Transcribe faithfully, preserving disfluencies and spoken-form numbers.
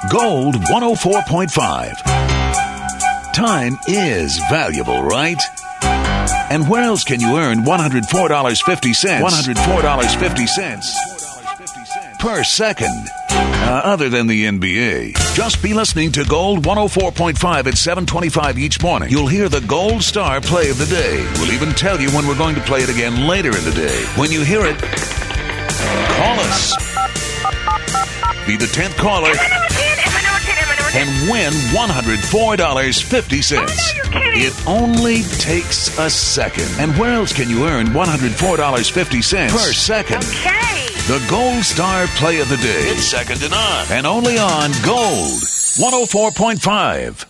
Gold one oh four point five. Time is valuable, right? And where else can you earn one hundred four dollars and fifty cents one hundred four dollars and fifty cents per second? Uh, other than the N B A. Just be listening to Gold one oh four point five at seven twenty-five each morning. You'll hear the Gold Star play of the day. We'll even tell you when we're going to play it again later in the day. When you hear it, call us. Be the tenth caller and win one hundred four dollars and fifty cents. It only takes a second. And where else can you earn one hundred four dollars and fifty cents per second? Okay. The Gold Star Play of the Day. It's second to none. And only on Gold one oh four point five.